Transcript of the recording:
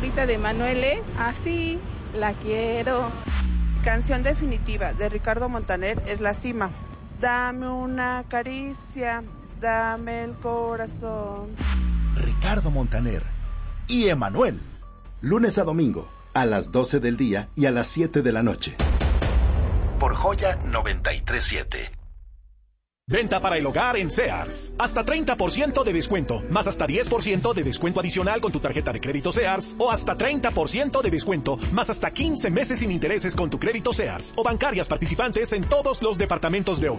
favorita de Emanuel es Así la quiero. Canción definitiva de Ricardo Montaner es La Cima. Dame una caricia, dame el corazón. Ricardo Montaner y Emanuel. Lunes a domingo, a las 12 del día y a las 7 de la noche. Por Joya 93.7. Venta para el hogar en Sears. Hasta 30% de descuento, más hasta 10% de descuento adicional con tu tarjeta de crédito Sears o hasta 30% de descuento, más hasta 15 meses sin intereses con tu crédito Sears o bancarias participantes en todos los departamentos de hogar.